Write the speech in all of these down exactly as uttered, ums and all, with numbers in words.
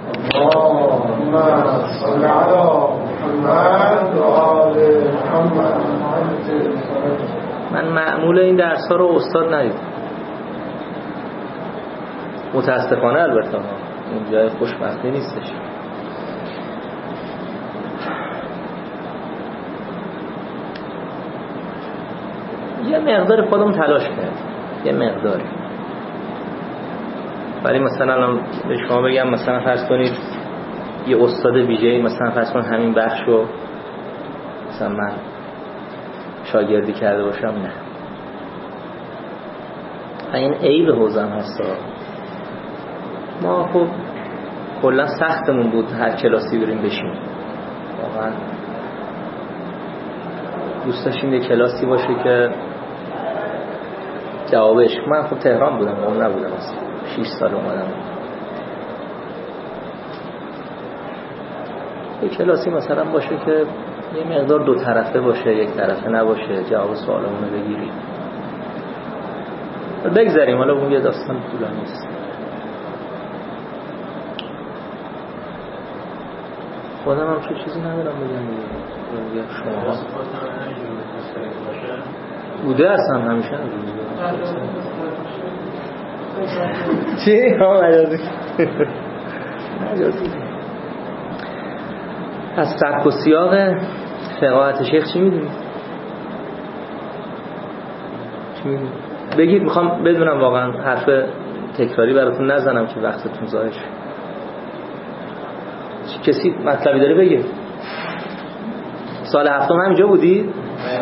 اللهم صل علی محمد و آل محمد. من معمول این درس ها رو استاد ندیدم متاسفانه، البته این جای خوشبختی نیستش. یه مقدار خودم تلاش کرد، یه مقداری، ولی مثلا الان به شما بگم مثلا فرض کنید یه استاد ویژه‌ای مثلا فرض کن همین بخشو مثلا من شاگردی کرده باشم، نه. این عیب حوزم هست. ما خب کلا سختمون بود هر کلاسی بریم بشیم، واقعا دوست داشتیم یه کلاسی باشه که جوابش. من خب تهران بودم، اون نبودم اصلا، شش سال اومدم. یه کلاسی مثلا باشه که یه مقدار دو طرفه باشه، یک طرفه نباشه، جواب سوالمون رو بگیریم. بگذاریم، حالا اون یه داستان طولانی است. خودم هم چه چیزی ندارم بگم دیگه. شما بوده اصلا همیشه چی؟ ها مجازی مجازی. از سبک و سیاق فقاهت شیخ چی میدونید؟ چی میدونید؟ بگید، میخوام بدونم واقعا، حرف تکراری براتون نزنم که وقتتون ضایع شه. کسی مطلبی داره بگه؟ سال هفتم همینجا بودید؟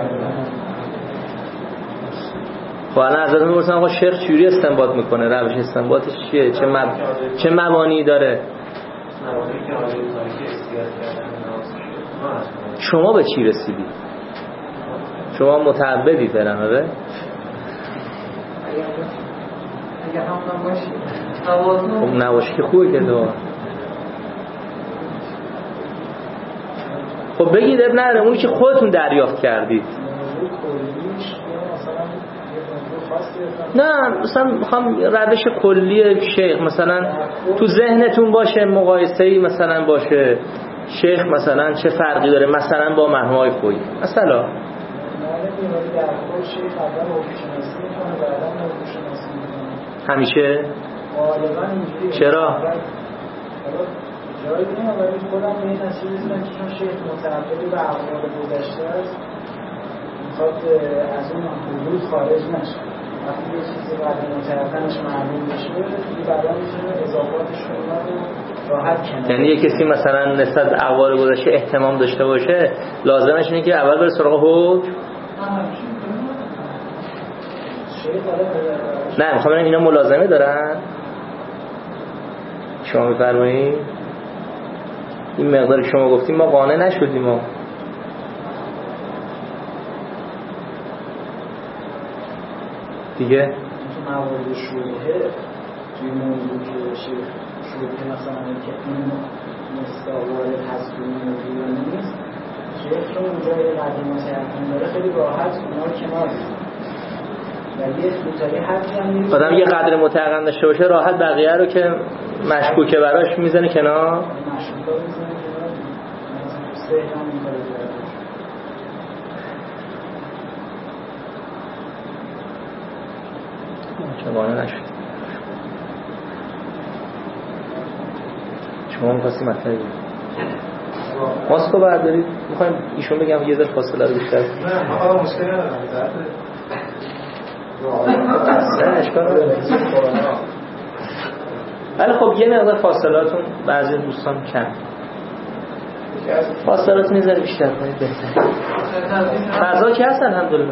خب الان ازتون می‌پرسم آقا شیخ چجوری استنباط میکنه؟ روش استنباطش چیه؟ چه مب... چه مبانی داره؟ شما به چی رسیدی؟ شما متعبدی فعلا آره؟ اگه هم نباشی خب نباشی که خوبه که دو. خب بگید اب نداره، اونی که خودتون دریافت کردید. نه مثلا میخوام روش کلی شیخ مثلا تو ذهنتون باشه، مقایسه‌ای مثلا باشه شیخ مثلا چه فرقی داره مثلا با مرحومای خویی مثلا. همیشه چرا؟ جایی نه، ولی خودم به این نتیجه رسیدم که چون شیخ متعبد به اقوال گذشته است، میخواد از اون حدود خارج نشه. وقتی یه چیزی بعد متعبدنش معلوم بشه دیگه بعدا میتونه اضافاتش رو راحت کنه. یعنی یه کسی مثلا نسبت به اقوال گذشته اهتمام داشته باشه، لازمش اینه که اول بره سراغ حکم. نه میخوام ببینم اینا ملازمه دارن؟ شما میفرمایید این مقداری شما گفتیم ما قانع نشدیم. ما دیگه تو موارد شبهه توی موضوع که شیخ شبهه مثلا که این مستقبل هست و موضوع نیست، شیخ چون اونجا یه قدر متعقل داره خیلی راحت اونا رو کنار می‌ذاره. آدم یه قدر متعقل داشته باشه راحت بقیه رو که مشکوکه براش میزنه کنار. چگونه نشد شما می‌خواستی مطلبی بگید ماسکو بردارید؟ میخوایم ایشون بگم یه ذره فاصله رو بیشتر. نه ما مشکل ندارم نه اشکال نداره. ولی خب یه مقدار فاصلاتون بعضی دوستان کم، فاصلات میذاره بیشتر کنید بهتر. فضا که هست الحمدلله.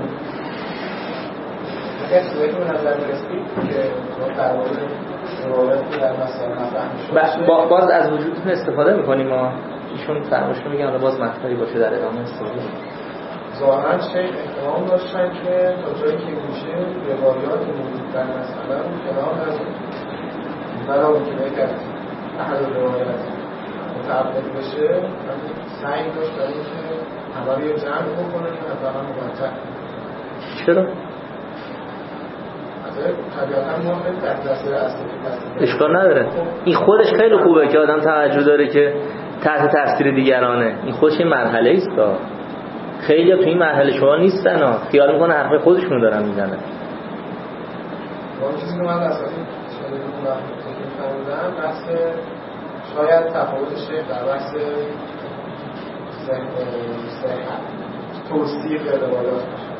اگر سویتون نظر برسید که در مورد روایت در مسائل نفهم با باز از وجودتون استفاده میکنیم ما ایشون فرمایشون میگن باز مطلبی باشه در ادامه استفاده. ظاهرا شیخ احتمام داشتن که تا جایی که میشه روایات موجود در مسئله رو کنار نذارن، برای اون که بگرد احد روایت متعبد بشه سعی داشت برای اینکه همه رو یه جمع بکنه که مثلا مبتع. چرا؟ از طبیعتا ما خیلی تحت تاثیر اصلی اشکال نداره. این خودش خیلی خوبه که آدم توجه داره که تحت تاثیر دیگرانه. این خودش این مرحله است. خیلی تو این مرحله شما نیستن ها، خیال میکنه حرف خودشونو دارن میزنن. اون چیزی که من اصلا شده بود وقتی که فرمودم بحث شاید تفاوت شیخ در بحث توصیف روایات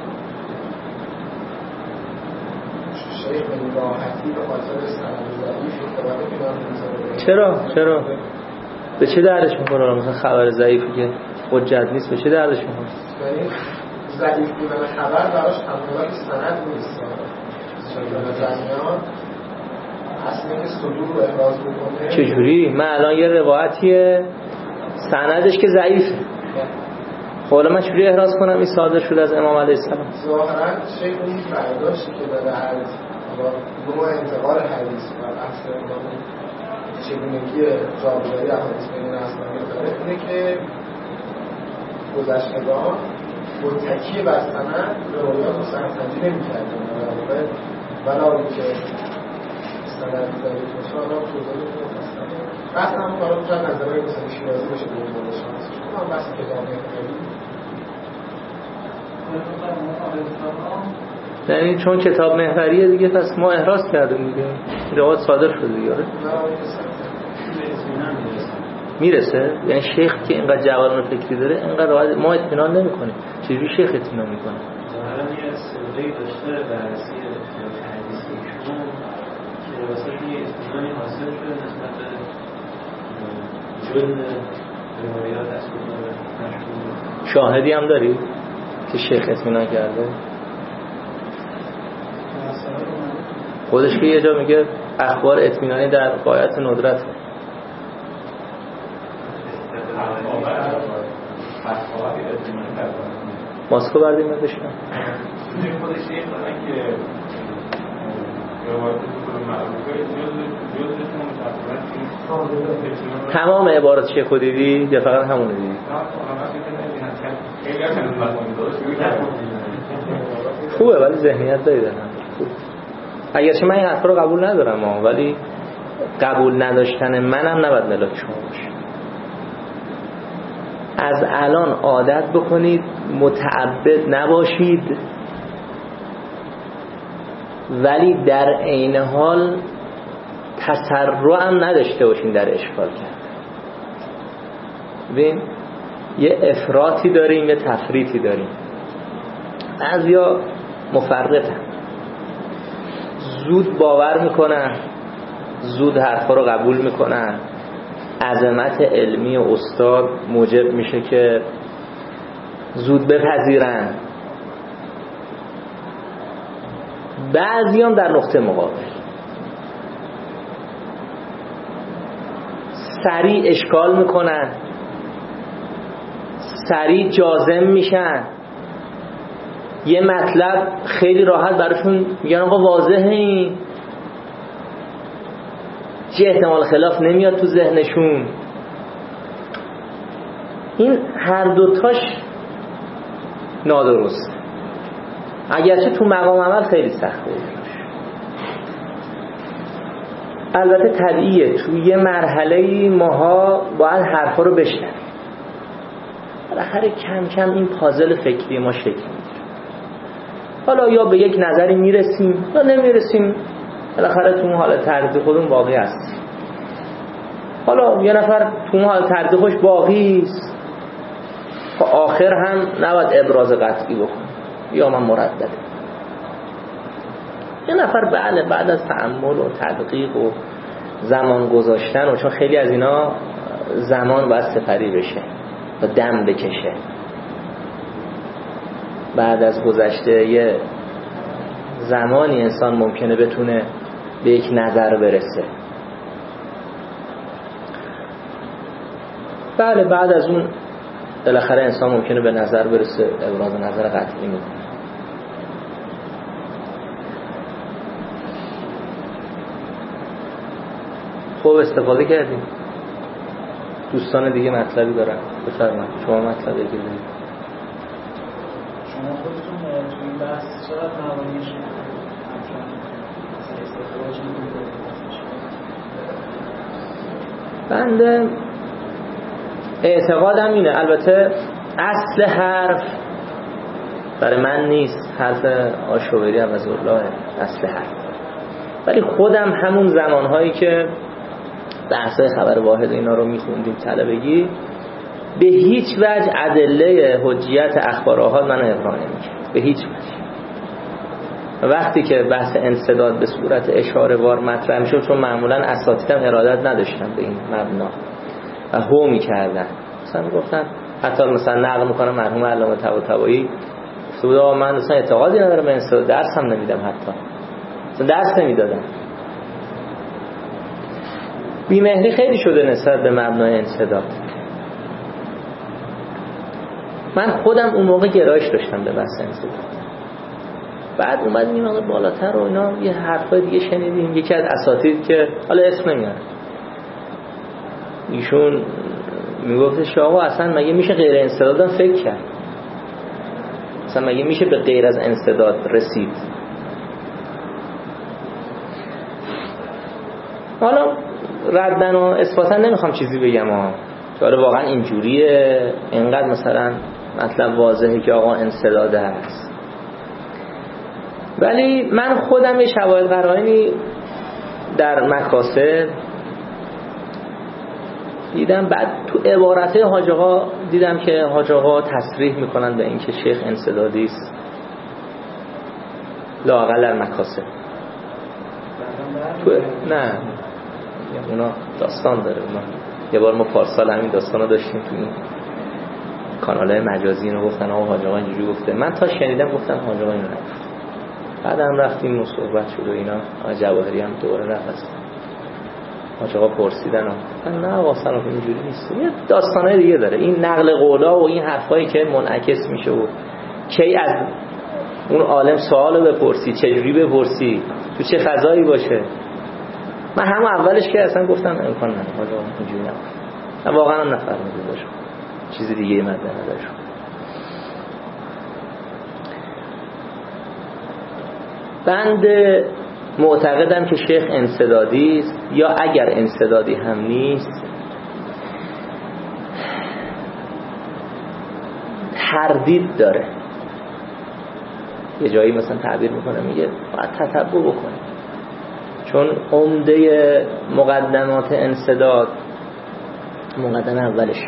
شیخ به راحتی به خاطر سند ضعیف اعتبار کنار میذاره. چرا؟ چرا؟ به چه دردش میخوره مثلا خبر ضعیفی که حجت نیست به چه دردش میخوره؟ یعنی ضعیف بودن خبر براش همونطور سند نیست. شاید زمینان اصلا اینکه صدور رو احراز بکنه. چجوری؟ من الان یه روایتیه سندش که ضعیفه. حالا من چجوری احراز کنم این صادر شده از امام علیه السلام؟ ظاهرا شیخ اون برداشتی که داره از نوع انتقال حدیث و بحث چگونگی جابجایی احادیث بین اسلامی داره اینه که گذشتگان متکی بر سند روایات رو سندسنجی نمی‌کردن ولی که سند ضعیف باشه حالا توضیح کنم بحث هم کارا تو نظرهای مثلا شیرازی باشه به عنوان شانس شما هم بحث کتاب نمی‌کنید یعنی چون کتاب محوریه دیگه پس ما احراز کردیم دیگه روایت صادر شده دیگه. میرسه یعنی شیخ که اینقدر جوان فکری داره اینقدر ما اطمینان نمی‌کنیم. چجوری شیخ اطمینان می‌کنه؟ ظاهرا یه سابقه‌ای داشته بررسی حدیث ایشون که واسه یه اطمینانی حاصل شده نسبت به جلد روایات از کتاب مشهور. شاهدی هم داری که شیخ اطمینان کرده؟ خودش که یه جا میگه اخبار اطمینانی در غایت ندرت. ماسکو بردیم نداشتم خودش یه خودن که روایت کتاب معروفه جزء تمام عبارت شیخ رو دیدی یا فقط همون رو دیدی؟ خوبه ولی ذهنیت داری دارم. اگرچه من این حرف رو قبول ندارم ها، ولی قبول نداشتن منم نباید ملاک شما باشه. از الان عادت بکنید متعبد نباشید ولی در عین حال تسرع هم نداشته باشین در اشکال کرد. ببین یه افراطی داریم یه تفریطی داریم. بعضیا مفرطن، زود باور میکنن، زود حرفا رو قبول میکنن. عظمت علمی استاد موجب میشه که زود بپذیرن. بعضی هم در نقطه مقابل سریع اشکال میکنن، سریع جازم میشن. یه مطلب خیلی راحت براشون میگن آقا واضحه، این چه احتمال خلاف نمیاد تو ذهنشون. این هر دوتاش نادرست، اگرچه تو مقام عمل خیلی سخته. البته طبیعیه تو یه مرحله ماها باید حرفا رو بشنویم. بالاخره کم کم این پازل فکری ما شکل میگیره. حالا یا به یک نظری میرسیم یا نمیرسیم، بالاخره تو اون حال تردید خودمون باقی هست. حالا یه نفر تو اون حال تردید خوش باقی است، تا آخر هم نباید ابراز قطعی بکنه یا من مردده. یه نفر بعد بعد از تأمل و تدقیق و زمان گذاشتن، و چون خیلی از اینا زمان باید سپری بشه و دم بکشه، بعد از گذشته یه زمانی انسان ممکنه بتونه به یک نظر برسه. بله بعد از اون بالاخره انسان ممکنه به نظر برسه، ابراز نظر قطعی میکنه. خوب استفاده کردیم. دوستان دیگه مطلبی دارن بفرمایید. شما مطلبی دیگه دارید؟ شما خودتون تو این بحث چقدر نوانیش استخراج میکنه؟ بنده اعتقادم اینه، البته اصل حرف برای من نیست، حرف آشوبری عوض‌الله اصل حرف، ولی خودم همون زمانهایی که بحثای خبر واحد اینا رو میخوندیم طلبگی، به هیچ وجه ادله حجیت اخبار آحاد منو اقرار نمی‌کرد، به هیچ وجه. وقتی که بحث انسداد به صورت اشاره وار مطرح میشد، چون معمولا اساتیدم ارادت نداشتن به این مبنا و هو میکردن، مثلا گفتن، حتی مثلا نقل میکنم مرحوم علامه طباطبایی گفته بود من مثلا اعتقادی ندارم به انسداد، درس هم نمیدم، حتی مثلا درس نمیدادم. بیمهری خیلی شده نسبت به مبنای انسداد. من خودم اون موقع گرایش داشتم به بحث انسداد، بعد اومدیم این موقع بالاتر و اینا یه حرفای دیگه شنیدیم. یکی از اساتید که حالا اسم نمیارم، ایشون میگفتش آقا اصلا مگه میشه غیر انسدادم فکر کرد، اصلا مگه میشه به غیر از انسداد رسید. حالا ردن و اثباتن نمیخوام چیزی بگم ها، حالا واقعا اینجوریه، اینقدر مثلا مطلب واضحه که آقا انسداده هست، ولی من خودم یه شواهد قرائنی در مکاسب دیدم. بعد تو عبارت حاج آقا دیدم که حاج آقا تصریح میکنن به این که شیخ انسدادی است، لااقل در مکاسب. تو نه اونا داستان داره، اونا یه بار ما پارسال همین داستانو داشتیم تو این کانال‌های مجازی، اینو گفتن آقا حاج آقا اینجوری گفته، من تا شنیدم گفتم حاج آقا اینو نگفت. بعدم رفتیم و صحبت شد و اینا، آقا جواهری هم دوباره رفت است حاج آقا پرسیدن و نه آقا اصلا اینجوری نیست. یه داستانای دیگه داره این نقل قولا و این حرفایی که منعکس میشه و کی از اون عالم سوالو بپرسی، چجوری بپرسی، تو چه فضایی باشه. من همون اولش که اصلا گفتم امکان نداره حاج آقا اینجوری نگفت، من واقعا هم نفهمیدم باشه چیز دیگه ای مد نظرش. بند معتقدم که شیخ انسدادی است، یا اگر انسدادی هم نیست تردید داره. یه جایی مثلا تعبیر میکنه میگه باید تتبع بکنه، چون عمده مقدمات انسداد مقدمه اولش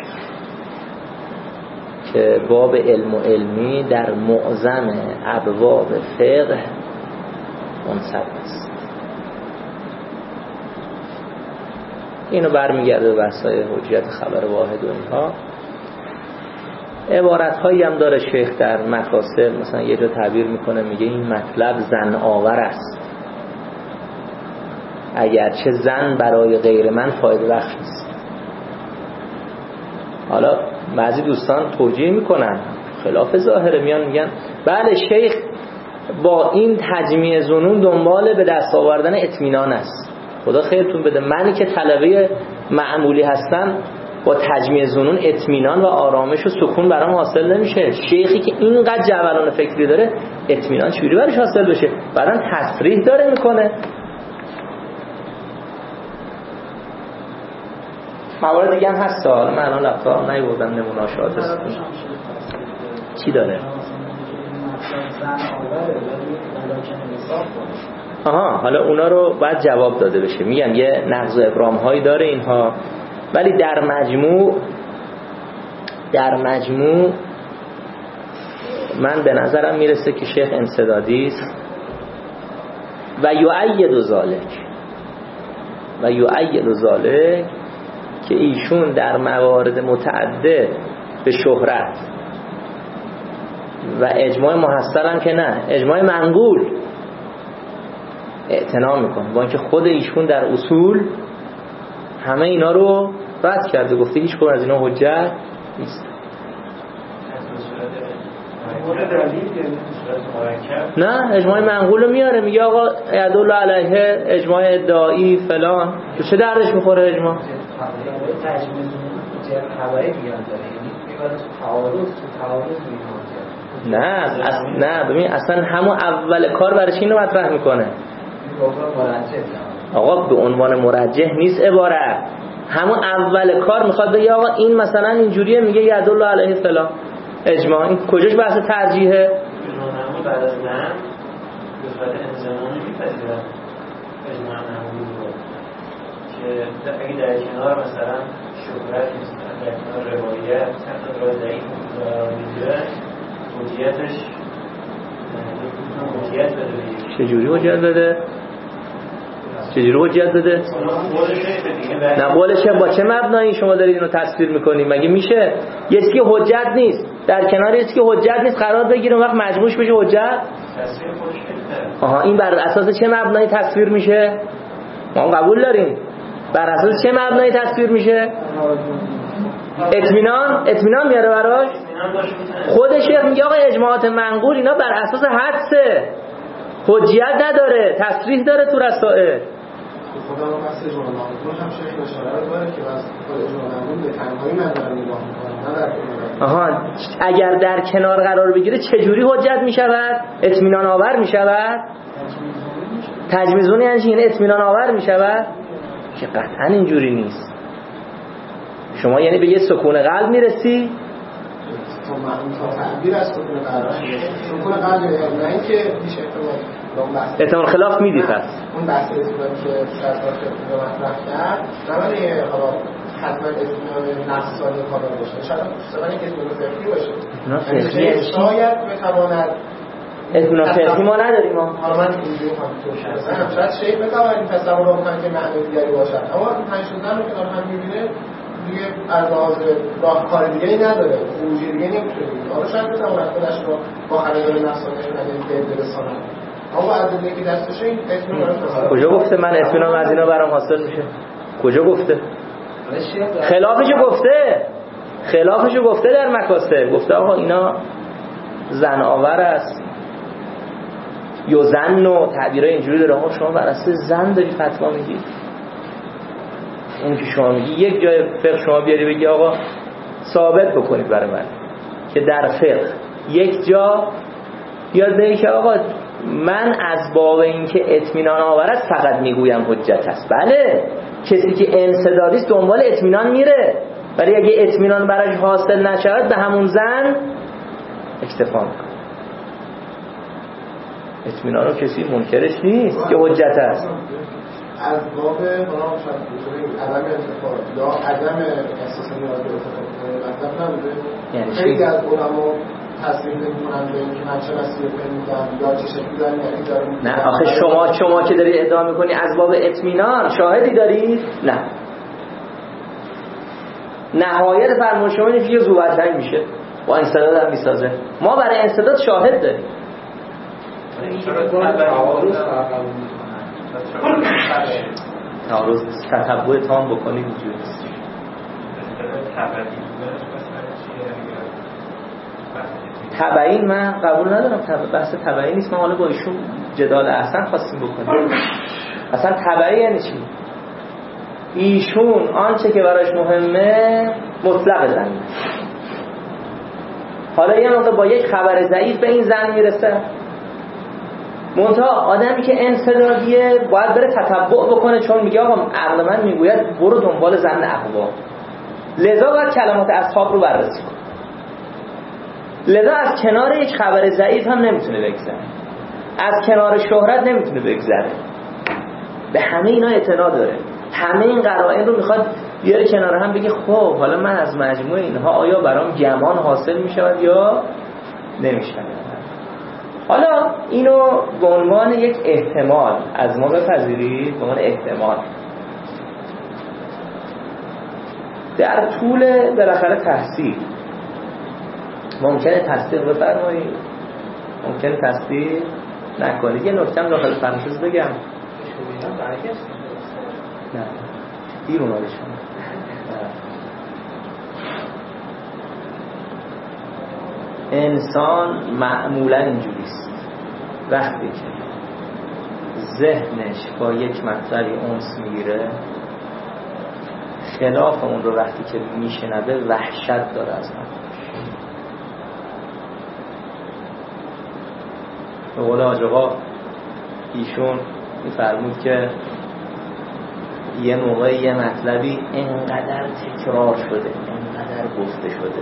که باب علم و علمی در معظم ابواب فقه منصب است. اینو برمیگرده به بحث‌های حجیت خبر واحد و اینها. عبارت‌هایی هم داره شیخ در مکاسب، مثلا یه جا تعبیر میکنه میگه این مطلب زن آور است، اگرچه زن برای غیر من فایده بخش است. حالا بعضی دوستان توجیه میکنن خلاف ظاهره، میان میگن بله شیخ با این تجمیع ظنون دنبال به دست آوردن اطمینان است. خدا خیرتون بده، منی که طلبه معمولی هستم با تجمیع ظنون اطمینان و آرامش و سکون برام حاصل نمیشه. شیخی که اینقدر جولان فکری داره اطمینان چجوری براش حاصل بشه؟ بعدن تصریح داره میکنه. موارد دیگه هم هست، حالا من الان لپتاپ نیوردم نمونه‌هاش هست. چی داره؟ آها، حالا اونا رو باید جواب داده بشه. میگم یه نقض و ابرام هایی داره اینها، ولی در مجموع در مجموع من به نظرم میرسه که شیخ انسدادی است و یؤید ذالک و یؤید ذالک که ایشون در موارد متعدد به شهرت و اجماع محصل هم که نه، اجماع منقول اعتنا میکنه، با اینکه خود ایشون در اصول همه اینا رو رد کرده، گفته هیچ کدوم از اینا حجت نیست. نه، اجماع منقول رو میاره، میگه آقا یدل علیه اجماع ادعایی فلان، تو چه دردش میخوره اجماع؟ نه اص... نه ببین اصلا همون اول کار برای چی اینو مطرح میکنه؟ آقا به عنوان مرجح نیست عبارت. همون اول کار میخواد بگه آقا این مثلا اینجوریه، میگه یدل علیه فلان اجماع. این کجاش بحث ترجیحه؟ اجماع بعد از زن به صورت انضمامی میپذیرن اجماع معمولی رو که اگه در کنار مثلا شهرت نیست، در کنار روایت تحت راه ضعیف قرار میگیره، حجیتش حجیت بده. چجوری حجیت بده؟ چجوری حجیت بده؟ نه قولشه با چه مبنایی شما دارید اینو تصویر میکنید؟ مگه میشه یه چیزی که حجت نیست در کنار یه چیزی که حجت نیست قرار بگیره اون وقت مجموعش بشه حجت؟ آها این بر اساس چه مبنایی تصویر میشه؟ ما قبول داریم. بر اساس چه مبنایی تصویر میشه؟ اطمینان. اطمینان میاره براش. خود شیخ میگه آقا اجماعات منقول اینا بر اساس حدسه، حجیت نداره، تصریح داره تو رسائل. خدا رو بحث اجماع منقول هم شیخ اشاره داره که بس خود اجماع منقول به تنهایی من دارم نگاه میکنم نه در کنار. آها اگر در کنار قرار بگیره چجوری حجت میشود؟ اطمینان آور میشود؟ تجمیزونی یعنی چی؟ اطمینان آور میشود؟ که قطعا اینجوری نیست. شما یعنی به یه سکون قلب میرسی؟ تو معلوم تا تعبیر از سکون قلب سکون قلب نه اینکه پیش احتمال احتمال خلاف میدی پس اون بحث اطمینان که سرکار خدمت رو مطرح کرد نمانه حالا حتما اطمینان نفسانی کامل باشه، شاید سوانی که اطمینان فقهی باشه یعنی شاید بتواند اطمینان فقهی ما نداریم ما حالا من اینجوری هم توشه مثلا شاید شیخ بتواند این تصور رو بکنن که معنی دیگری باشد، اما این پنج شدن رو کنار هم میبینه دیگه از لحاظ راهکار دیگه‌ای نداره، خروجی دیگه نمیتونه بگیره. حالا شاید بتواند خودش رو با خریدار نفسانی به برساند، اما از دیگه که دستشه این اطمینان رو کجا گفته من اطمینان از اینا برام حاصل میشه؟ کجا گفته؟ خلافشو گفته خلافشو گفته در مکاسب، گفته آقا اینا زن آور است یا زن و تعبیرای اینجوری داره. آقا شما بر اساس زن داری فتوا میگی؟ اون که شما میگی یک جای فقه شما بیاری بگی آقا ثابت بکنید برای من که در فقه یک جا بیاد بگی که آقا من از باب اینکه اطمینان آور است فقط میگویم حجت است. بله کسی که انسدادی است دنبال اطمینان میره، ولی اگه اطمینان براش حاصل نشود به همون زن اکتفا میکنه. اطمینان رو کسی منکرش نیست که حجت است. از باب برام شد عدم اتفاق یا عدم احساس نیاز به اتفاق مطلب نبوده. یعنی خیلی از علما تصدیق نمی‌کنن به اینکه من چه مسیری پیمودم یا چه شکلی دارم یعنی دارم. نه آخه شما شما که داری ادعا می‌کنی از باب اطمینان شاهدی دارید؟ نه. نهایت فرمان شما اینه که یه زوبتنگ میشه با انسداد هم میسازه. ما برای انسداد شاهد داریم. تعارض تتبع تام بکنی وجود نیست. تبعین من قبول ندارم، بحث تبعین نیست. ما حالا با ایشون جدال اصلا خواستیم بکنیم. اصلا تبعی یعنی چی؟ ایشون آنچه که براش مهمه مطلق زن. حالا یه موقع با یک خبر ضعیف به این زن میرسه، منتها آدمی که انسدادیه باید بره تتبع بکنه، چون میگه آقا عقل من میگوید برو دنبال زن اقوام، لذا باید کلمات اصحاب رو بررسی کن. لذا از کنار یک خبر ضعیف هم نمیتونه بگذره، از کنار شهرت نمیتونه بگذره. به همه اینا اعتنا داره، همه این قرائن رو میخواد بیاره کنار هم بگه خب حالا من از مجموع اینها آیا برام گمان حاصل میشود یا نمیشود. حالا اینو به عنوان یک احتمال از ما بپذیرید، به عنوان احتمال در طول بالاخره تحصیل ممکنه تصدیق بفرمایید، ممکنه تصدیق نکنید. یه نکته هم داخل پرانتز بگم، نه دیر اومده شما. انسان معمولا اینجوریست، وقتی که ذهنش با یک مطلبی انس میگیره خلاف اون رو وقتی که میشنوه وحشت داره از مطلبش. به قول حاج آقا ایشون می‌فرمود که یه موقع یه مطلبی اینقدر تکرار شده، اینقدر گفته شده،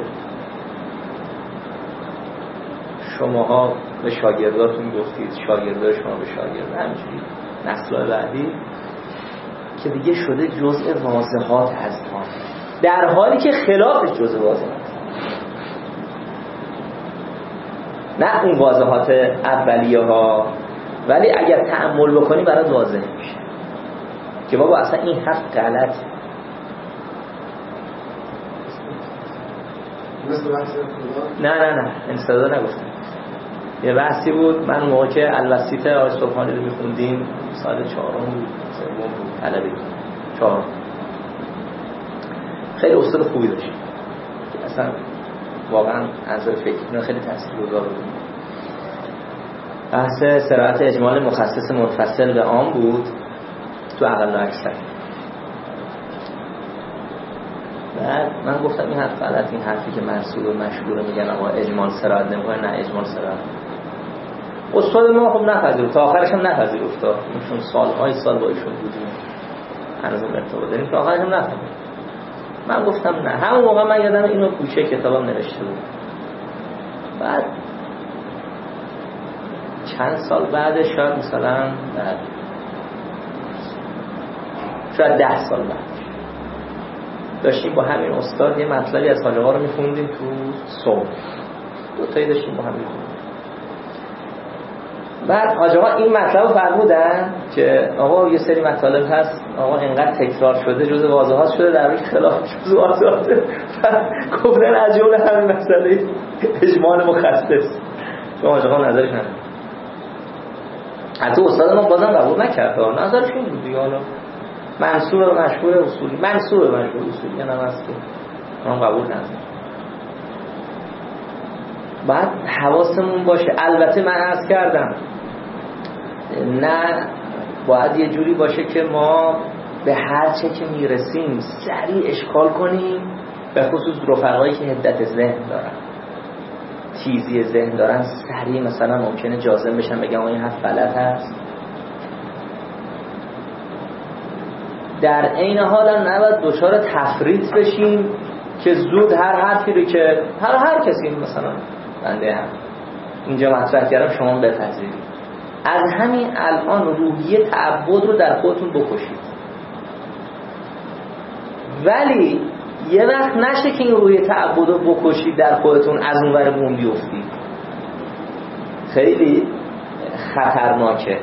شماها به شاگرداتون گفتید، شاگردای شما به شاگرد، همینجوری نسل‌های بعدی، که دیگه شده جزء واضحات اذهان، در حالی که خلافش جزء واضحات، نه اون واضحات اولیه ها، ولی اگر تأمل بکنی برات واضح میشه که بابا اصلا این حرف غلطه. نه نه نه انصدا نگفتم. یه بحثی بود، من اون موقع که الوسیط آقای صبحانی رو میخوندیم سال چهارم بود، سوم بود، طلبی چهارم، خیلی استاد خوبی داشت که اصلا واقعا از فکر خیلی تاثیرگذار بود. بحث صراحت اجمال مخصص منفصل به عام بود تو اقل و اکثر. بعد من گفتم این حرف غلط، این حرفی که منصور و مشهور میگن آقا اجمال صراحت نمیکنه، نه اجمال صراحت. استاد ما خب نپذیرفت، تا آخرش هم نپذیرفت، چون سالهای سال با ایشون بودیم هنوز ارتباط داریم، تا آخرش هم نپذیرفت. من گفتم نه. همون موقع من یادم اینو کوچه کتابم نوشته بود. بعد چند سال بعدش، شاید مثلا بعد شاید ده سال بعد، داشتیم با همین استاد یه مطلبی از حاجه ها رو میخوندیم تو صبح، دو تایی داشتیم با هم میخوندیم. بعد حاجه ها این مطلب رو فرمودن که آقا یه سری مطالب هست آقا اینقدر تکرار شده جز واضحات شده در حالی که خلاف جز واضحاته. گفتن از جمله همین مسئله اجمال مخصص، چون حاجه ها نظرش نداره. حتی استاد ما بازم قبول نکرد، نظرش این بود دیگه. حالا منصور و مشهور اصولی، منصور و مشهور اصولی یعنی هم هست که من قبول ندارم. بعد حواسمون باشه. البته من عرض کردم نه باید یه جوری باشه که ما به هر چه که میرسیم سریع اشکال کنیم، به خصوص رفقایی که حدت ذهن دارن، تیزی ذهن دارن، سریع مثلا ممکنه جازم بشن بگم این حرف غلط هست. در عین حال هم نباید دچار تفریط بشیم که زود هر حرفی رو که هر هر کسی مثلا بنده هم اینجا مطرح کردم شما بپذیرید. از همین الان روحیه تعبد رو در خودتون بکشید، ولی یه وقت نشه که این روحیه تعبد رو بکشید در خودتون از اون ور بوم بیفتید. خیلی خطرناکه.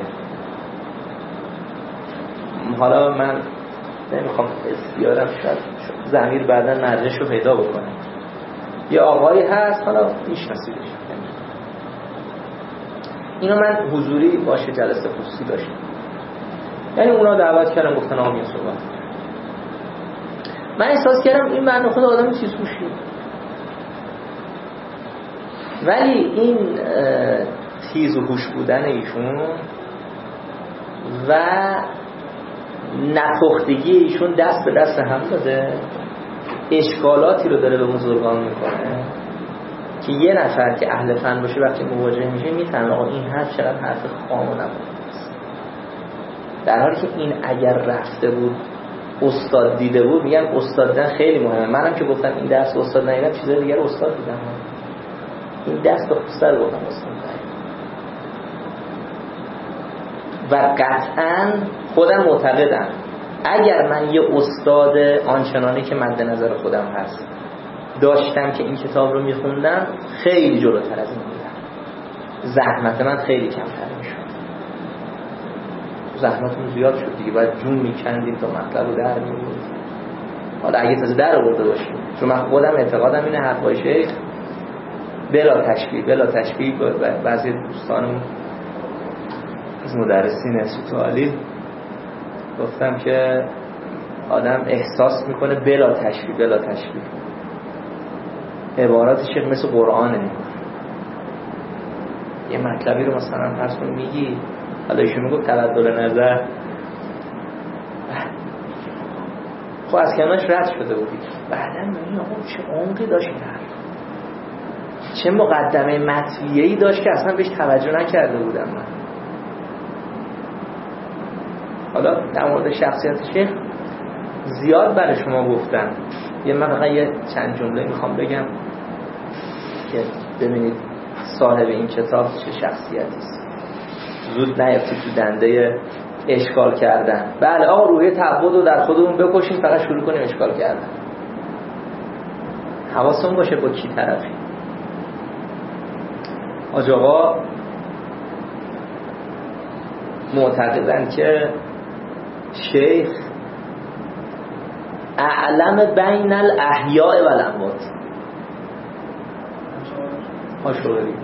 حالا من نمیخوام اسم بیارم، شاید ضمیر بعداً مرجعش رو پیدا بکنم. یه آقایی هست، حالا میشناسیدش، اینو من حضوری باشه جلسه خصوصی داشتم، یعنی اونا دعوت کردن گفتن آقا میان صحبت. من احساس کردم این بنده خدا آدم چیز خوشی، ولی این تیز و هوش بودن ایشون و نپختگی ایشون دست به دست هم داده، اشکالاتی رو داره به بزرگان میکنه که یه نفر که اهل فن باشه وقتی مواجه میشه میفهمه آقا این حرف چقدر حرف خام و نبوده است. در حالی که این اگر رفته بود استاد دیده بود، میگن استاد دیدن خیلی مهمه. منم که گفتم این درس استاد ندیدم، چیزای دیگر استاد دیدم. این درس به خصوصا گفتم استاد ندیدم و قطعاً خودم معتقدم اگر من یه استاد آنچنانی که مد نظر خودم هست داشتم که این کتاب رو میخوندم، خیلی جلوتر از این بودم. زحمت من خیلی کمتر میشد. زحمتمون زیاد شد دیگه، باید جون میکندیم تا مطلب رو در میبود. حالا اگه تازه در آورده باشیم، چون من خودم اعتقادم اینه حرفای شیخ بلا تشبیه بلا تشبیه. بعضی دوستانم از مدرسین سوتوالی گفتم که آدم احساس میکنه بلا تشبیه بلا تشبیه. عبارات شیخ مثل قرآنه. یه مطلبی رو مثلا فرض کن میگی، حالا ایشون میگفت تبدل نظر، خب از کنارش رد شده بودی، بعدا میگی آقا چه عمقی داشت این حرف، چه مقدمه مطویه‌ای داشت که اصلا بهش توجه نکرده بودم من. حالا در مورد شخصیت شیخ زیاد برای شما گفتم، یه من فقط یه چند جمله میخوام بگم که ببینید صاحب این کتاب چه شخصیتی است. زود نیفتید تو دنده اشکال کردن. بله آقا روحیه تعبد رو در خودمون بکشیم، فقط شروع کنیم اشکال کردن. حواسمون باشه با کی طرفی. حاج آقا معتقدن که شیخ اعلم بین الاحیاء و الاموات. هاشوری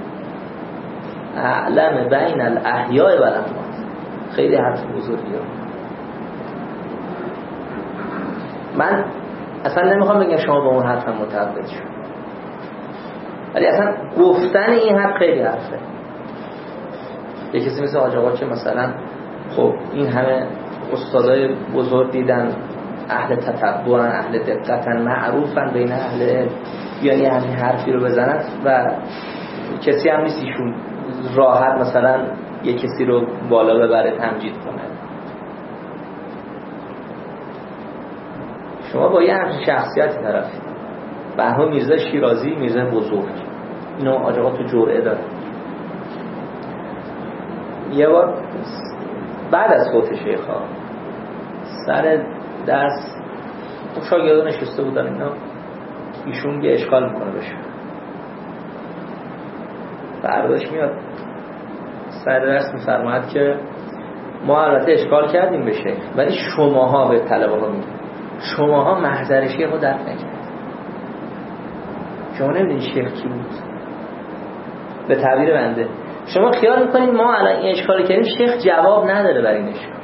اعلم بین الاحیاء و الاموات. خیلی حرف بزرگیه. من اصلا نمیخوام بگم شما با اون حرفم متعبد شد، ولی اصلا گفتن این حرف خیلی حرفه. یه کسی مثل حاج آقا که مثلا خب این همه استادای بزرگ دیدن، اهل تتبعن، اهل دقتن، معروفن بین اهل علم، یعنی همین حرفی رو بزنن و کسی هم نیست ایشون راحت مثلا یه کسی رو بالا ببره تمجید کنه. شما با یه همچین شخصیتی طرفی. بهرام میرزا شیرازی، میرزا بزرگ، اینو حاج آقا تو جرعه داره. یه بار بعد از فوت شیخا سر درس اون شاگردان نشسته بودن، اینا ایشون یه اشکال میکنه بشه، فرداش میاد سر درس میفرماید که ما البته اشکال کردیم به شیخ، ولی شماها به طلبه ها میگید شماها محضر شیخ رو درک نکرد. شما نمیدونید شیخ کی بود. به تعبیر بنده شما خیال میکنید ما الان این اشکال کردیم، شیخ جواب نداره برای این اشکال.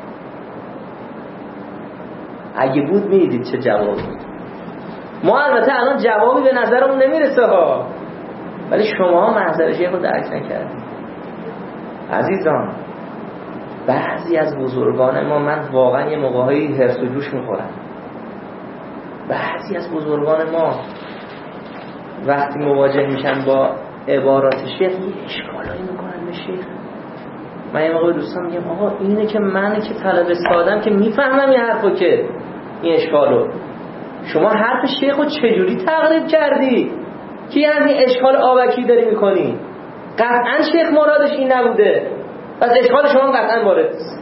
اگه بود میدید چه جوابی بود. ما البته الان جوابی به نظرمون نمیرسه ها، ولی شما محضر شیخ رو درک نکردید. عزیزان بعضی از بزرگان ما، من واقعا یه موقعی حرص و جوش میخورم، بعضی از بزرگان ما وقتی مواجه میشن با عبارات شیخ یه اشکالایی میکنن به شیخ. من یه موقع دوستان میگم آقا اینه که من که طلبه سادم که میفهمم این حرفو، که این اشکالو شما حرف شیخو چجوری تقریب کردی که یعنی اشکال آبکی داری میکنی؟ قطعا شیخ مرادش این نبوده، پس اشکال شما قطعا وارد است.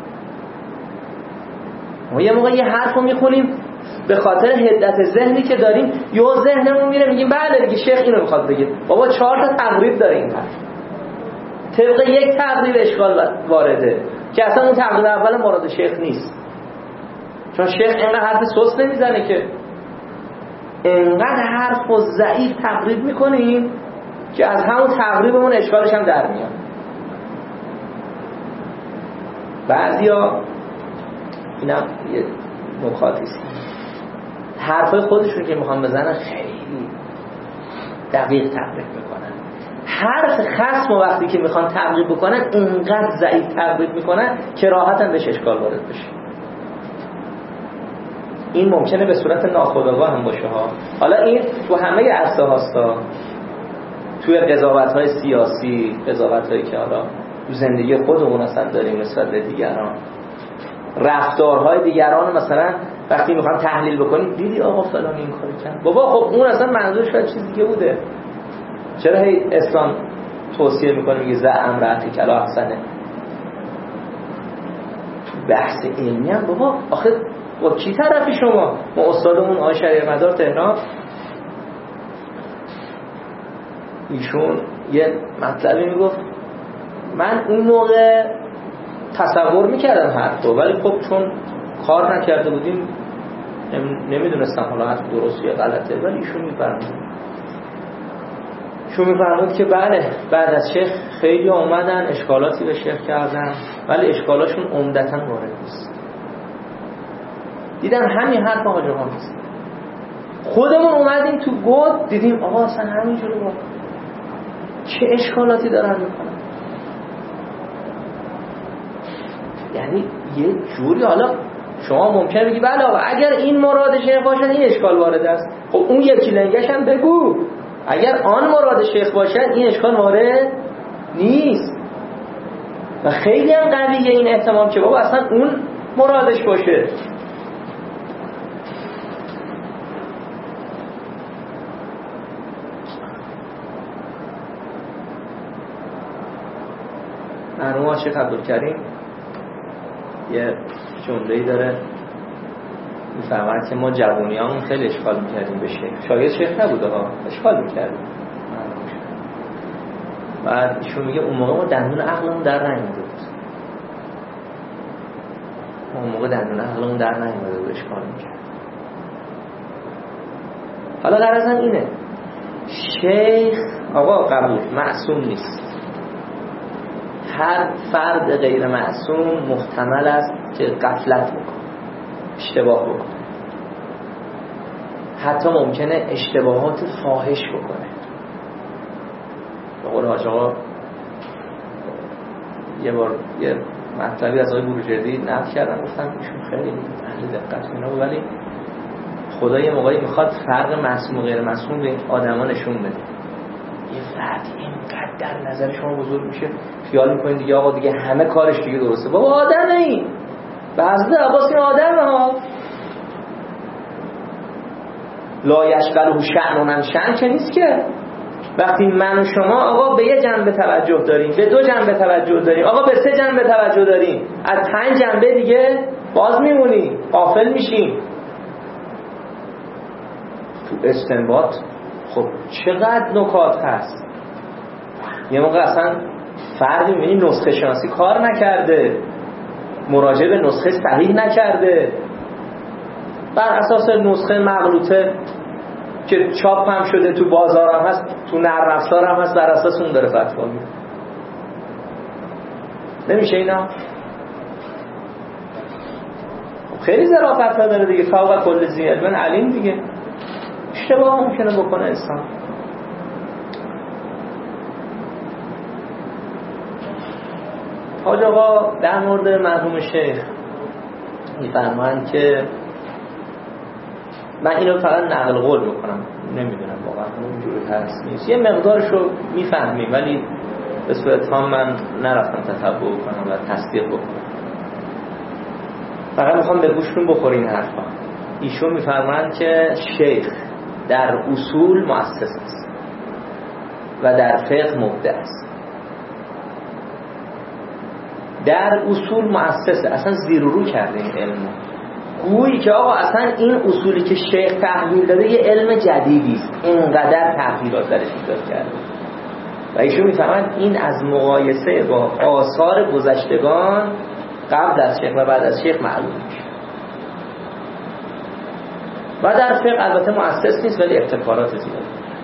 ما یه موقع یه حرفو میخونیم به خاطر حدت ذهنی که داریم، یه ذهنمون میره میگیم بله دیگه شیخ اینو میخواد بگه. بابا چهار تا تقریب داره این حرف، طبق یک تقریب اشکال وارده که اصلا اون تقریب اول مراد شیخ نیست. چون شیخ اینقدر حرف سوس نمیزنه که اینقدر حرف و ضعیف تقریب میکنیم که از همون تقریبمون اشکالش هم در میاد. بعضیا اینم یه نکاتی است، حرفای خودشون که میخوان بزنن خیلی دقیق تقریب میکنن. حرف خصم وقتی که میخوان تقریب بکنن اینقدر ضعیف تقریب میکنن که راحتاً بهش اشکال وارد بشه. این ممکنه به صورت ناخودآگاه هم باشه ها. حالا این تو همه عرصه هاستا، توی قضاوت‌های سیاسی، قضاوت‌هایی که حالا تو زندگی خودمون اصلا داریم نسبت به دیگران، رفتارهای دیگران، مثلا وقتی میخوام تحلیل بکنیم دیدی آقا فلان این کارو کرد، بابا خب اون اصلا منظورش شاید چیز دیگه بوده، چرا هی اسلام توصیه میکنه میگه زعم رأت کلا احسنه؟ تو بحث علمی هم بابا آخه با کی طرفی شما؟ ما استادمون آقای شریعت مدار تهران ایشون یه مطلبی میگفت، من اون موقع تصور میکردم حرفو، ولی خب چون کار نکرده بودیم نمیدونستم حالا حرف درست یا غلطه، ولی ایشون میفرمود ایشون میفرمود که بله بعد از شیخ خیلی اومدن اشکالاتی به شیخ کردن، ولی اشکالاشون عمدتاً وارد نیست. دیدم همین حرف آقا جوان هست. خودمون اومدیم تو گود دیدیم آقا اصلا همینجوری با چه اشکالاتی دارن میکنن. یعنی یه جوری حالا شما ممکنه بگی بله آقا اگر این مراد شیخ باشه این اشکال وارد است، خب اون یکی لنگش هم بگو اگر آن مراد شیخ باشه این اشکال وارد نیست. و خیلی هم قویه این احتمال که بابا اصلا اون مرادش باشه. مرحوم شیخ عبدالکریم یه جمله‌ای داره میفهمد که ما جوونیامون خیلی اشکال میکردیم به شیخ. شاید شیخ نبوده ها، اشکال میکردیم. بعد ایشون میگه اون موقع ما دندون عقلمون در نیامده بود. اون موقع دندون عقلمون در نیامده بود، اشکال میکرد. حالا غرضم اینه شیخ آقا قبول معصوم نیست. هر فرد غیر معصوم محتمل است که غفلت بکنه، اشتباه بکنه، حتی ممکنه اشتباهات فاحش بکنه. به قول حاج آقا یه بار یه مطلبی از آقای بروجردی نقل کردن، گفتم ایشون خیلی اهل دقت اینا بود، ولی خدا یه موقعی میخواد فرق معصوم و غیر معصوم به آدما نشون بده. یه فرد اینقدر در نظر شما بزرگ میشه خیال میکنید دیگه آقا دیگه همه کارش دیگه درسته. بابا آدمه این، بعضی عباس این آدمه ها، لا یشغله شأن من شأن که نیست که. وقتی من و شما آقا به یه جنبه توجه داریم، به دو جنبه توجه داریم، آقا به سه جنبه توجه داریم، از پنج جنبه دیگه باز میمونیم، غافل میشیم. تو استنباط خب چقدر نکات هست. یه موقع اصلا فردی میبینی نسخه شناسی کار نکرده، مراجعه به نسخه صحیح نکرده، بر اساس نسخه مغلوطه که چاپ هم شده تو بازار هم هست، تو نرم افزار هم هست، بر اساس اون داره فتوا میده. نمیشه اینا؟ خیلی ظرافت نداره دیگه، فوق کل ذی علم علیم دیگه. اشتباه ممکنه بکنه انسان. حاج آقا در مورد مرحوم شیخ میفرمایند که من اینو فقط نقل قول بکنم، نمیدونم واقعا اونجوری هست نیست، یه مقدارشو میفهمیم ولی به صورت تام من نرفتم تتبع کنم و تصدیق بکنم، فقط میخوام به گوشتون بخورین حرفا. ایشون میفرمایند که شیخ در اصول مؤسس است و در فقه مبدع است. در اصول مؤسسه، اصلا زیر و رو کرده این علمو، گویی که آقا اصلا این اصولی که شیخ تحویل داده یه علم جدیدی است، اینقدر تغییرات درش ایجاد کرده. و ایشون میفهمند این از مقایسه با آثار گذشتگان قبل از شیخ و بعد از شیخ معلوم میشه. و در فقه البته مؤسس نیست ولی ابتکارات زیاده.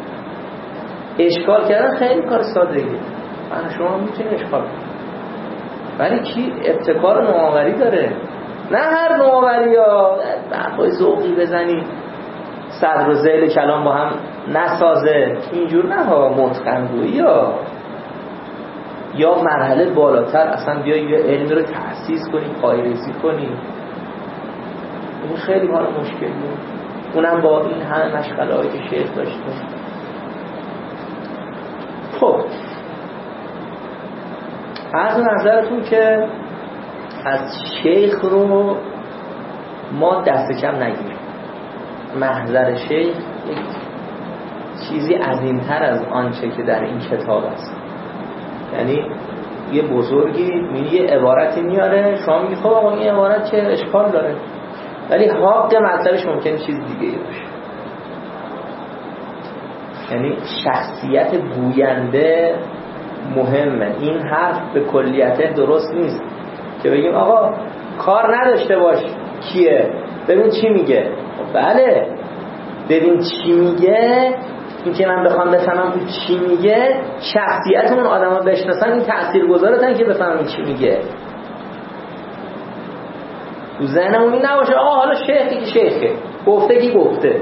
اشکال کردن خیلی کار ساده‌ایه، من شما میتونید اشکال کنید، ولی کی ابتکار و نوآوری داره؟ نه هر نوآوری ها بحثای ذوقی بزنی صدر و ذیل کلام با هم نسازه، اینجور نه ها، متقن‌گویی ها، یا مرحله بالاتر اصلا بیا یه علم رو تأسیس کنی، پایه‌ریزی کنی. این خیلی حالا مشکلیه، اونم با این همه مشغله هایی که شیخ داشته. خب عرض نظرتون که از شیخ رو ما دست کم نگیریم. محضر شیخ یک چیزی عظیمتر از آنچه که در این کتاب است. یعنی یه بزرگی میگه یه عبارتی میاره، شما میگی خب آقا این عبارت چه اشکال داره، ولی حق مطلبش ممکنه چیز دیگه ای باشه. یعنی شخصیت گوینده مهمه. این حرف به کلیت درست نیست که بگیم آقا کار نداشته باش کیه، ببین چی میگه. بله ببین چی میگه، این که من بخوام بفهمم اون چی میگه، شخصیت اون آدم رو بشناسن، این تاثیرگذارتن که بفهمم چی میگه. تو ذهنمون این نباشه آقا حالا شیخی که شیخه، گفته کی گفته.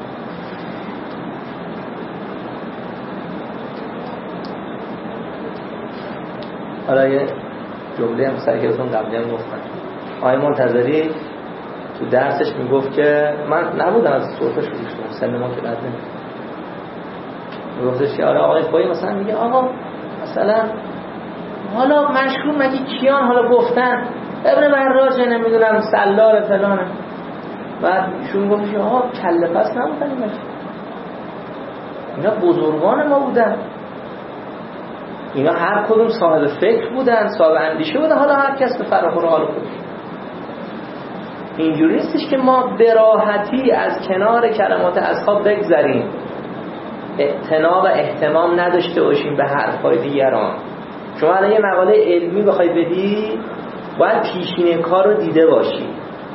حالا یه جمله هم سر کلتون قبلی هم گفتم. آقای منتظری تو درسش میگفت که من نبودم از صوتش رو گوشتم، سن ما که بعد نمید میگفتش که آره آقای خویی مثلا میگه آقا مثلا حالا مشهور مگه کیان حالا گفتن ابن مراج نمیدونم سلار فلانه، بعد ایشون گفت آها کله پس نبودن این مشهور، اینا بزرگان ما بودن، اینا هر کدوم صاحب فکر بودن، صاحب اندیشه بودن، حالا هر کس به فراخور حال خودش. اینجوری نیستش که ما به راحتی از کنار کلمات اصحاب بگذریم، اعتنا و اهتمام نداشته باشیم به حرفای دیگران. شما الان یه مقاله علمی بخوای بدی باید پیشینه کار رو دیده باشی.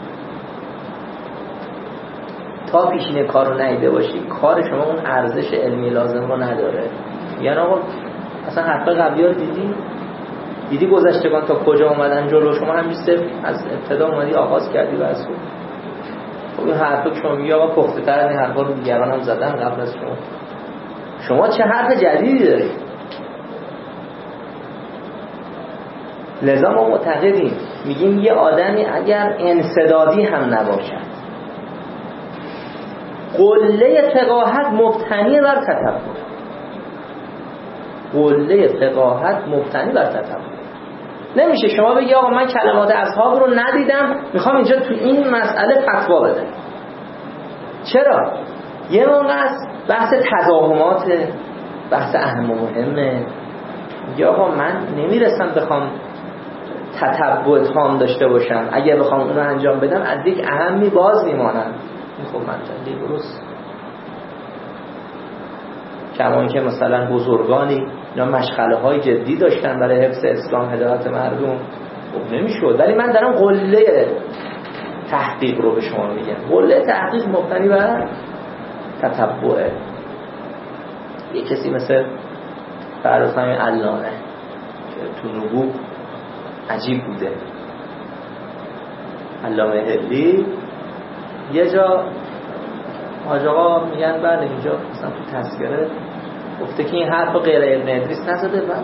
تا پیشینه کار رو ندیده باشی کار شما اون ارزش علمی لازم رو نداره. یعنی آقا اصلا حرفای قبلی رو دیدی؟ دیدی گذشتگان تا کجا اومدن جلو، شما همین صرف از ابتدا اومدی آغاز کردی و از خب این حرفا که شما میگی آقا پخته تر از این حرفا رو دیگران هم زدن قبل از شما، شما چه حرف جدیدی دارید؟ لذا ما معتقدیم میگیم یه آدمی اگر انسدادی هم نباشد، قله فقاهت مبتنی بر تتبع، قله فقاهت مبتنی بر تتبع. نمیشه شما بگی آقا من کلمات اصحاب رو ندیدم میخوام اینجا تو این مسئله فتوا بدم. چرا؟ یه موقع است بحث تضاهمات، بحث اهم و مهمه، میگه آقا من نمیرسم بخوام تتبع تام داشته باشم، اگه بخوام اون رو انجام بدم از یک اهمی باز میمانم. خب من جدی درست کمان که مثلا بزرگانی اینا مشغله های جدی داشتن برای حفظ اسلام، هدایت مردم، خب نمیشد. ولی من دارم قله تحقیق رو به شما میگم. قله تحقیق مبتنی بر تتبعه. یه کسی مثل فرض کنیم علامه که تو نبوغ عجیب بوده، علامه هلی، یه جا حاج آقا میگن بله اینجا مثلا تو تذکره گفته که این حرف غیر ابن ادریس نزده، بعد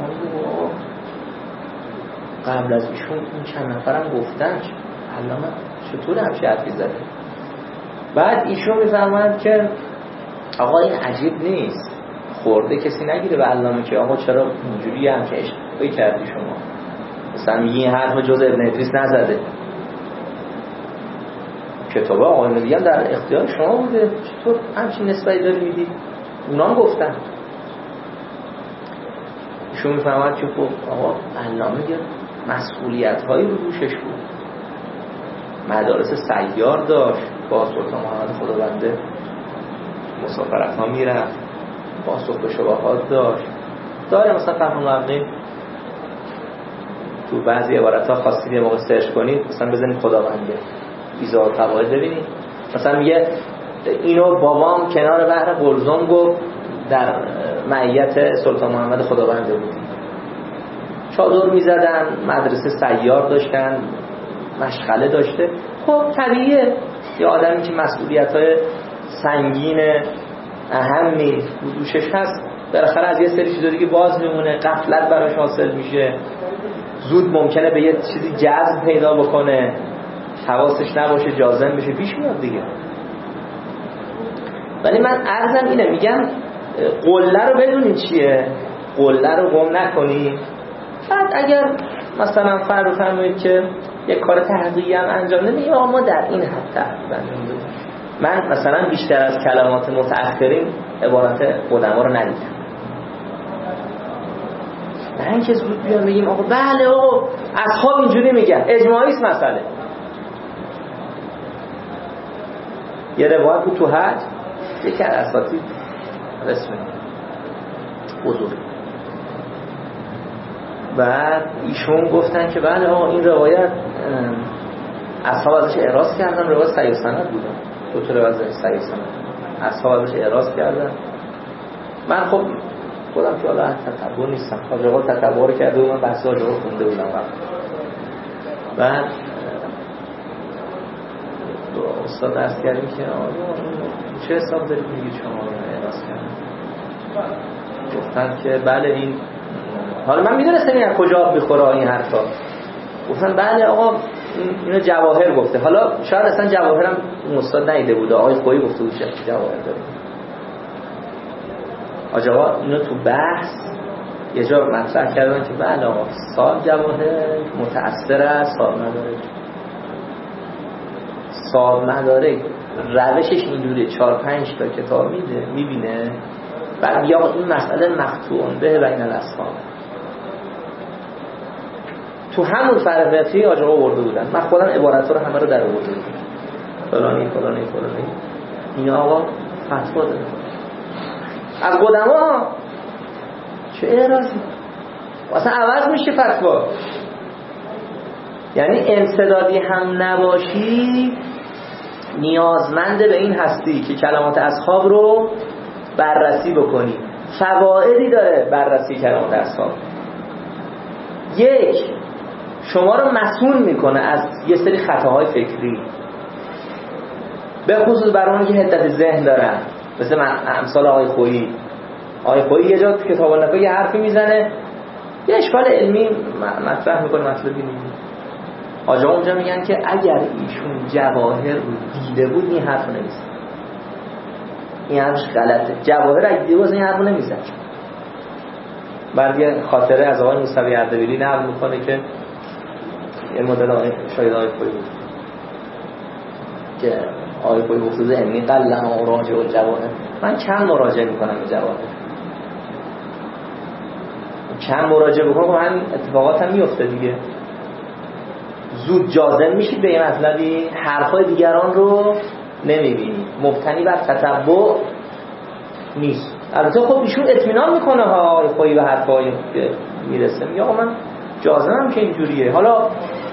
قبل از ایشون این چند نفرم گفتن علامه چطور همچی حرفی زده. بعد ایشون میفرمایند که آقا این عجیب نیست، خورده کسی نگیره به علامه که آقا چرا اینجوری هم که اشتباهی کردی شما، مثلا میگی این حرف جز ابن ادریس نزده، کتابه آقای نبی هم در اختیار شما بوده، چطور همچین نسبتی داری میدی؟ اونا هم گفتن. ایشون میفهمد که خب آقا علامه یه مسئولیت هایی رو دوشش بود، مدارس سیار داشت، با سلطان محمد خداونده مسافرت ها میرفت، پاسخ به شبهات داشت داره. مثلا فهم مبنی تو بعضی عبارت ها خواستید یه موقع سرچ کنید، مثلا بزنید خداونده ایزا و فواید ببینید، مثلا میگه اینو بابام کنار بحر قلزم گفت در معیت سلطان محمد خداونده بود. چادر میزدن، مدرسه سیار داشتن، مشغله داشته. خب طبیعیه یه آدمی که مسئولیت‌های سنگین اهمی دوشش هست بالاخره از یه سری چیزا دیگه باز میمونه، غفلت براش حاصل میشه، زود ممکنه به یه چیزی جذب پیدا بکنه، حواسش نباشه، جازم بشه، پیش میاد دیگه. ولی من عرضم اینه، میگم قله رو بدونید چیه، قله رو گم نکنید. بعد اگر مثلا فرض فرمایید که یک کار تحقیقی هم انجام نمیدید، آقا ما در این حد تقریبا من مثلا بیشتر از کلمات متأخرین عبارت قدما رو ندیدم. نه اینکه زود بیان بگیم آقا بله آقا اصحاب اینجوری میگن، اجماعی است مسئله. یه روایت بود تو حج، یکی از اساتید رسمی بزرگ، بعد ایشون گفتن که بله آقا این روایت اصحاب ازش اعراض کردن، روایت صحیح سند بودن، دو تا روایت صحیح سند، اصحاب ازش اعراض کردن. من خب خودم که حالا تتبع نیستم، حاجقا تتبع رو کرده و من بحث حاجقا خونده بودم قبل. بعد استاد درست کردیم که چه حساب دارید میگید شما رو اعراض کردن؟ گفتن که بله این، حالا من میدونستم این از کجا میخوره این حرفا. گفتن بله آقا اینو جواهر گفته، حالا شاید اصلا جواهرم اون استاد نیده بوده، آقای خویی گفته بود جواهر داره. آقا اینو تو بحث یه جا مطرح کردن که بله آقا صاحب جواهر متأثر از صاحب مدارک. صاحب مدارک روشش اینجوریه، چهار پنج تا کتاب میده میبینه بعد یا این مسئله مقطوعون به بین الاصحاب. تو همون فرق فقهی آجاقا ورده بودن، من خودم عبارت رو همه رو در آورده بودم، فلانی فلانی فلانی اینا آقا فتوا داره از قدما. چه اعراضی اصلا عوض میشه فتوا. یعنی انسدادی هم نباشی نیازمند به این هستی که کلمات اصحاب رو بررسی بکنی. فوائدی داره بررسی کلمات اصحاب. یک، شما رو مسئول میکنه از یه سری خطاهای فکری، به خصوص برای اونی که حدت ذهن دارن، مثل امثال آقای خویی. آقای خویی یه جا تو کتاب النکاح یه حرفی میزنه، یه اشکال علمی مطرح میکنه، مطلبی نیست. آجا اونجا میگن که اگر ایشون جواهر رو دیده بود این حرف نمیزد. این حرفش غلطه. جواهر اگه دیده بود این حرف نمیزد. بعد یه خاطره از آقای موسوی اردبیلی نقل میکنه که یه مدل آقای شاید آقای خویی بود که آقای خویی بخصوص علمی قلن و راجع و جواهر، من چند مراجعه میکنم به جواهر، چند مراجعه بکنم من اتفاقات هم میفته دیگه. زود جازم میشید به یه مطلبی، حرفای دیگران رو نمیبینی، مبتنی بر تتبع نیست. البته خب ایشون اطمینان میکنه ها خویی به حرفای که میرسه، میگه آقا من جازمم که اینجوریه، حالا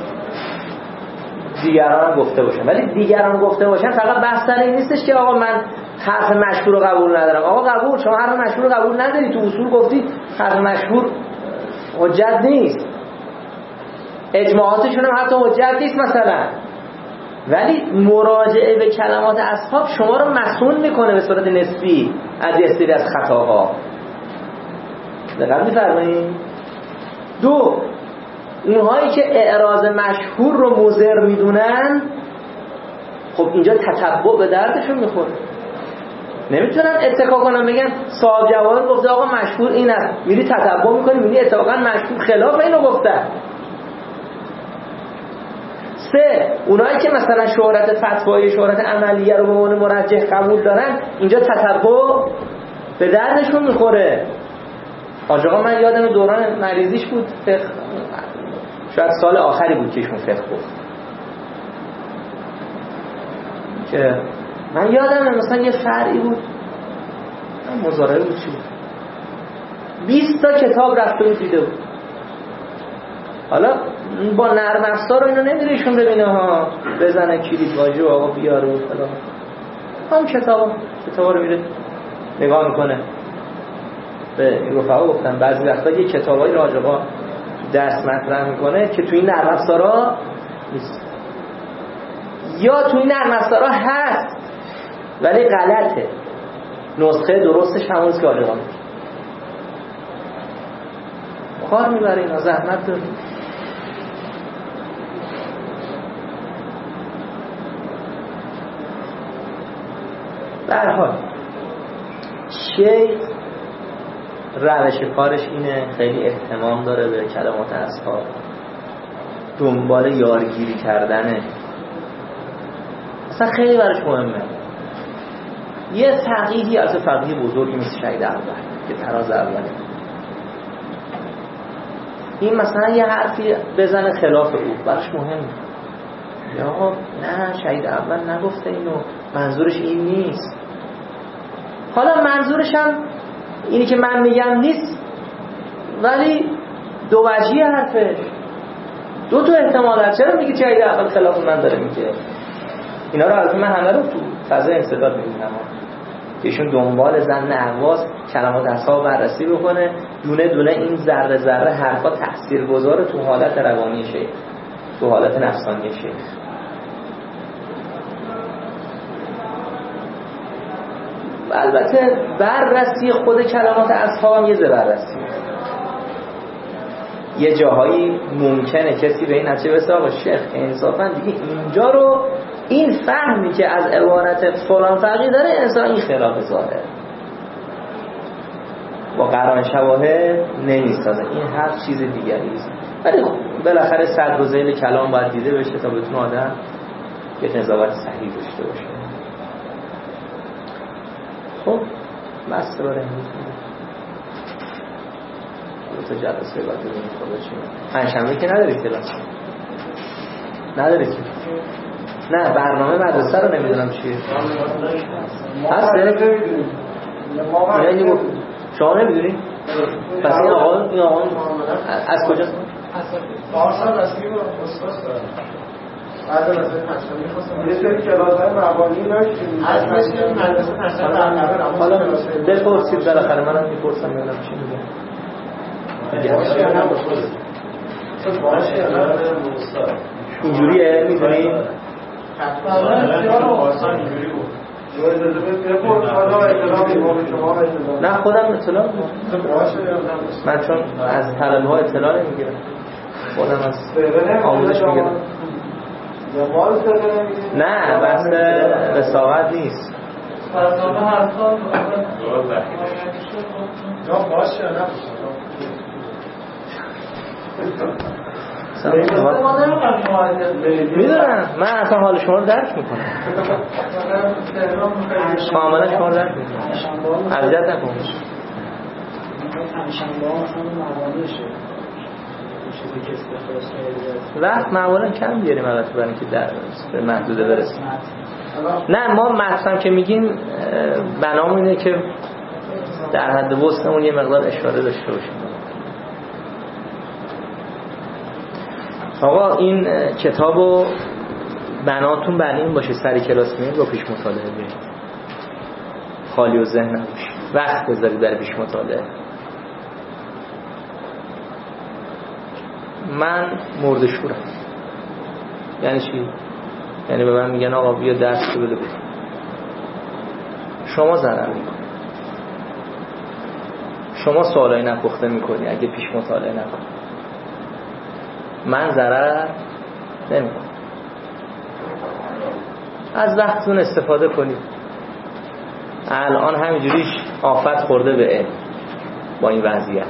دیگران گفته باشن. ولی دیگران گفته باشن فقط بحث سر این نیستش که آقا من حرف مشهور رو قبول ندارم. آقا قبول، شما حرف مشهور رو قبول نداری، تو اصول گفتی حرف مشهور حجت نیست، اجماعاتشون هم حتی حجت نیست مثلا. ولی مراجعه به کلمات اصحاب شما رو مسئول میکنه به صورت نسبی از یه سری از خطاها. دقیق می‌فرمایید؟ دو، اونهایی که اعراض مشهور رو مضر میدونن، خب اینجا تتبع به دردشون میخوره. نمیتونن اتکا کنن بگن صاحب جواهر گفته آقا مشهور این است، میری تتبع میکنی میبینی اتفاقا مشهور خلاف اینو گفته. سه، اونایی که مثلا شهرت فتوایی شهرت عملیه رو به عنوان مرجح قبول دارن، اینجا تتبع به دردشون میخوره. آقا من یادم دوران مریضیش بود، فقه شاید سال آخری بود که ایشون فقه گفت، که من یادم مثلا یه فرعی بود، من مزارعه بود چی بود، بیست تا کتاب رفته بود دیده بود. حالا با نرم افزار اینو نمیره ایشون ببینه ها، بزنه کلید واژه و آقا بیاره و فلان. هم کتاب کتاب رو میره نگاه میکنه. به رفقا گفتم بعضی وقتا یه کتابای راجبا درس مطرح میکنه که توی این نرم افزارا نیست، یا توی این نرم افزارا هست ولی غلطه، نسخه درستش همونست که آجاقا میگه. کار میبره اینا، زحمت داره. به هر حال شیخ روش کارش اینه، خیلی اهتمام داره به کلمات اصحاب، دنبال یارگیری کردنه، اصلا خیلی براش مهمه. یه فقیهی از فقیه بزرگی مثل شهید اول که تراز اوله، این مثلا یه حرفی بزنه خلاف او، براش مهمه. یا آقا نه شهید اول نگفته اینو، منظورش این نیست. حالا منظورش هم اینی که من میگم نیست، ولی دو وجهی حرفش، دو تا احتمال هست. چرا میگه شهید اول خلاف من داره میگه؟ اینا رو البته من همه رو تو فضای انسداد میبینم که ایشون دنبال ظن اهواز کلمات اصحاب بررسی بکنه، دونه دونه این ذره ذره حرفا تاثیرگذاره تو حالت روانی شیخ، تو حالت نفسانی شیخ. البته بررسی خود کلمات اصحاب هم یه ذره بررسی، یه جاهایی ممکنه کسی به این نتیجه برسه آقا شیخ انصافا دیگه اینجا رو این فهمی که از عبارت فلان فقیه داره انسان این خلاف ظاهره، با قرائن شواهد نمیسازه. این هر چیز دیگری است. ولی بالاخره صدر و ذیل کلام باید دیده بشه تا بتونه آدم یه قضاوت صحیح داشته باشه. خب بس برای امروز دو تا جلسه بعد ببینیم خدا چی میگه. پنجشنبه که نداری کلاس؟ نداری که؟ نه برنامه مدرسه رو نمیدونم چیه. هست؟ یعنی شما نمیدونی؟ پس این آقا این آقا از کجا؟ پارسال رسمی رو استاد دارم. بعد از این پنجشنبه می‌خواستم یه سری کلاس‌های مبانی داشتیم. از مشکل مدرسه پنجشنبه برنامه رو حالا بپرسید بالاخره منم میپرسم ببینم چی میگه. اینجوریه میدونی؟ نه خودم اطلاع من چون از طلبه ها اطلاع نمیگیرم، خودم از آموزش میگیرم. نه بحث رساوت نیست. برنامه هر سال یا باشه نه میدونم من اصلا حال شما رو درک میکنم، کاملا شما رو درک میکنم، اذیت نکنم. وقت معمولا کم بیاریم البته برای اینکه در به محدوده برسیم. نه ما مطلب که میگیم بنامون اینه که در حد وسعمون یه مقدار اشاره داشته باشیم. آقا این کتابو بناتون بر این باشه سری کلاس میاد با پیش مطالعه بیارید، خالی و ذهن نباشه، وقت بذارید برای پیش مطالعه. من مردشورم. یعنی چی؟ یعنی به من میگن آقا بیا درس بده بده، شما ضرر میکنی، شما سوالای نپخته میکنی اگه پیش مطالعه نکنی، من ضرر نمیکنم. از وقتتون استفاده کنید. الان همینجوریش آفت خورده به علم با این وضعیت،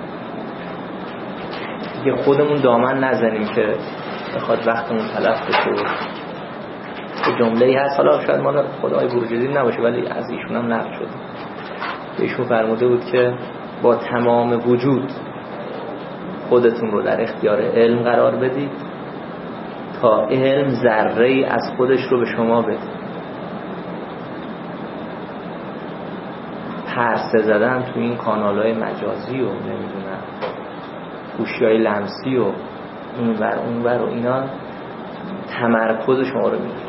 دیگه خودمون دامن نزنیم که بخواد وقتمون تلف بشه. یه جمله‌ای هست، حالا شاید مال خدای بروجردی نباشه ولی از ایشون هم نقل شده. ایشون فرموده بود که با تمام وجود خودتون رو در اختیار علم قرار بدید تا علم ذره‌ای از خودش رو به شما بده. پرسه زدن تو این کانال‌های مجازی و نمیدونم گوشی‌های لمسی و این ور اون ور و اینا تمرکز شما رو میگیره.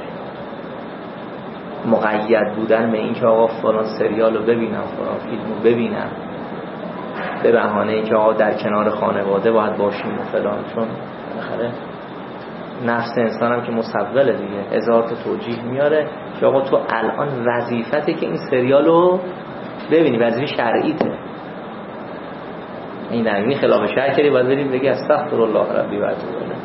مقید بودن به این که آقا فلان سریال رو ببینم، فلان فیلم رو ببینم، به بهانه این که آقا در کنار خانواده باید باشیم و فلان، چون بالاخره نفس انسان هم که مسوله دیگه، هزار تا توجیه میاره که آقا تو الان وظیفته که این سریال رو ببینی، وظیفه شرعیته. این نمی خلاف شرع کردی باید بریم بگی استغفر الله ربی و اتوب الیه.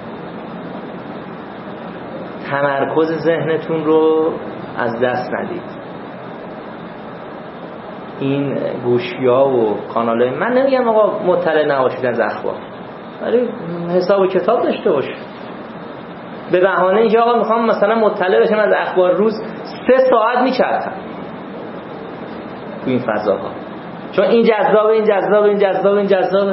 تمرکز ذهنتون رو از دست ندید. این گوشی‌ها و کانال‌های، من نمیگم آقا مطلع نباشید از اخبار، ولی حساب کتاب داشته باشید. به بهانه اینکه آقا میخوام مثلا مطلع بشم از اخبار روز سه ساعت میچرخم تو این فضاها، چون این جذابه این جذابه این جذابه این جذابه.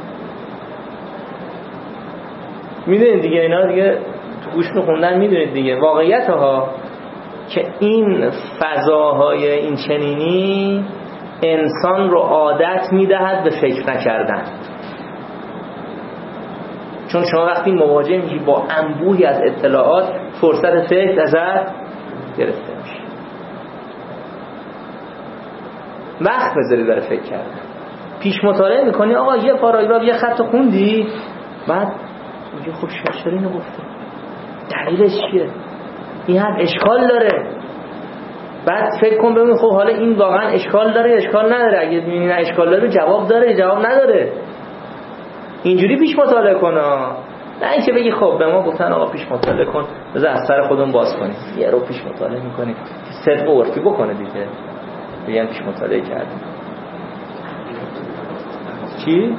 میدونید دیگه اینا دیگه تو گوش میخوندن میدونید دیگه واقعیت ها که این فضاهای این چنینی انسان رو عادت میدهد به فکر نکردن. چون شما وقتی مواجه میشی با انبوهی از اطلاعات فرصت فکر ازت گرفته میشه. وقت بذاری برای فکر کردن. پیش مطالعه میکنی آقا یه پاراگراف یه خط خوندی بعد میگه خب چرا اینو گفته، دلیلش چیه، این هم اشکال داره. بعد فکر کن ببین خب حالا این واقعا اشکال داره اشکال نداره، اگه ببینی نه اشکال داره جواب داره جواب نداره. اینجوری پیش مطالعه کن، نه اینکه بگی خب به ما گفتن آقا پیش مطالعه کن بذار از سر خودمون باز کنیم. یه رو پیش مطالعه میکنی صدق و عرفی بکنه دیگه، بگن پیش مطالعه کردیم. چی؟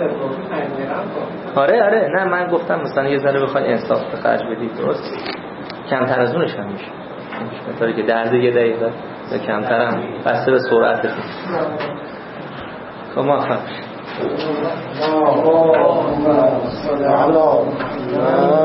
آره آره نه من گفتم مثلا یه ذره بخواید انصاف به خرج بدید درست کمتر از اونش هم میشه به طوری که درد یه دقیقه یا کمتر هم بسته به سرعتتون. خب موفق باشید.